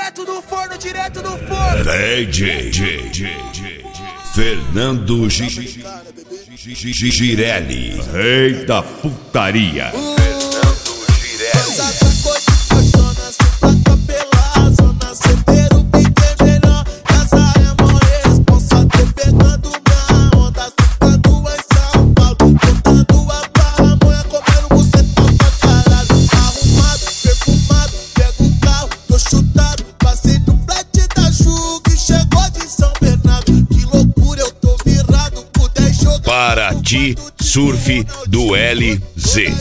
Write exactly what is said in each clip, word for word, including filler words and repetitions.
direto do forno, direto do forno. D J, J, J, J, Fernando Girelli, rei da putaria. Paraty Surf do L Z.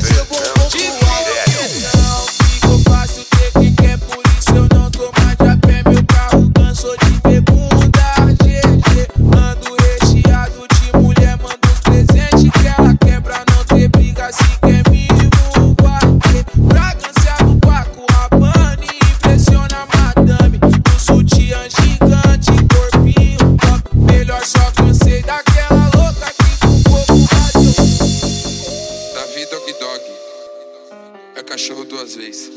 É cachorro duas vezes.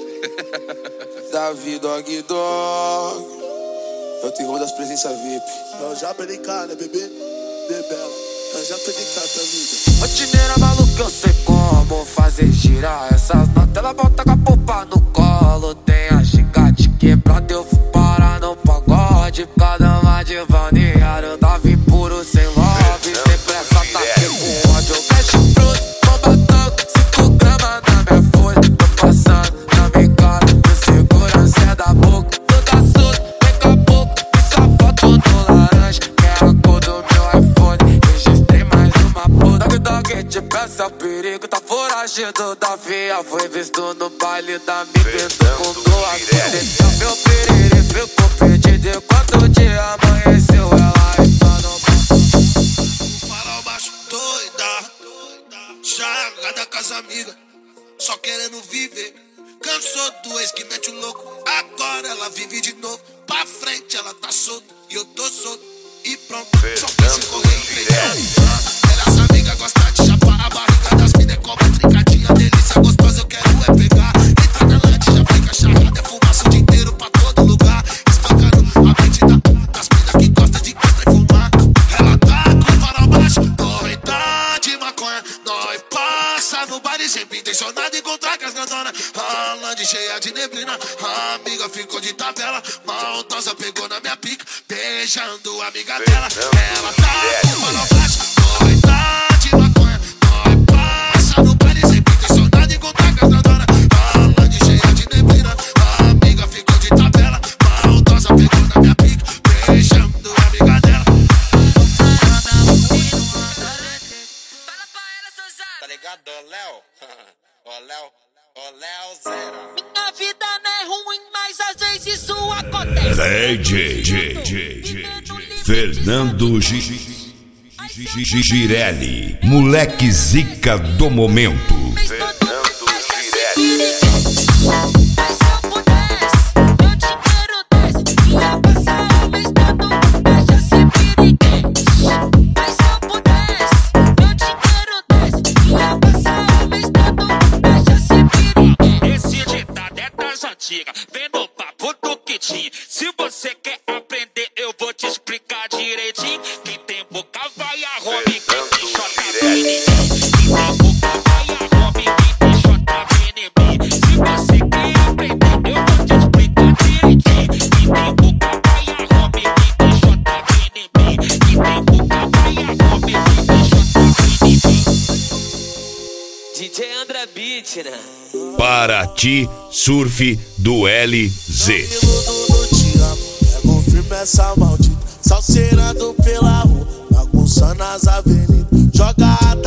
Davi Dog Dog é o terror das presenças V I P. Eu já brincar, né, bebê? Bebela, eu já tô de cata, vida. Rotineira maluca, eu sei como fazer girar essas notas. Ela volta com a popa no colo. Tem a gigante quebrada, eu fui parar no pagode. Cada uma de balneário, Davi puro, sem love. Sem pressa, tá com ódio. Eu fecho pros bombatão, cinco gramas na minha folha. Tô passando na minha cara, meu segurança é da boca. Toda solta, daqui a pouco, e só foto no laranja. Que é a cor do meu iPhone, registrei mais uma puta. Dog Dog te peça, o perigo tá foragido. Davi foi visto no baile da amiga com duas vezes. Meu perere ficou perdido enquanto o dia amanheceu. Ela está no farol baixo, doida, jogada com as amigas, só querendo viver. Cansou do ex que mete o louco, agora ela vive de novo. Pra frente ela tá solta e eu tô solto. E pronto, só pensa em correr e treinar. Ela, essa amiga gosta de chapar a barriga das minas, é como trincadinha, delícia gostosa, eu quero é pegar. Entra na lente, já fica charrada, é fumaça o dia inteiro pra todo lugar. Espancando a mente da, das minas que gosta de costa e fumar. Ela tá com o farol baixo, doida de maconha. Nós passa no baile sempre intencionado encontrar com as grandonas. A land cheia de neblina, a amiga ficou de tabela. Maldosa pegou na minha pica, beijando a amiga dela. Ela tá com o farol baixo, doida de maconha. Nós passa no baile sempre intencionado encontrar com as grandonas. A land cheia de neblina, a amiga ficou de tabela. Maldosa pegou na minha pica, beijando a amiga dela. Tá ligado, ô Léo? Ô Léo, ô Léo Zero. Minha vida não é ruim, mas às vezes isso acontece. D J, J, J, J, Fernando Girelli, moleque zica do momento. Vem no papo do que tinha. Se você quer aprender, eu vou te explicar direitinho. Quem tem boca vai a Robin, quem tem chota vem em mim. Quem tem boca vai a Robin, quem tem chota vem em mim. Se você quer aprender, eu vou te explicar direitinho. Quem tem boca vai a Robin, quem tem chota vem em mim. Quem tem boca vai a Robin, quem tem chota vem em mim. D J André Beat, né? Paraty Surf do L Z. Pego firme essa maldita, salseirando pela rua, bagunçando as avenidas. Joga a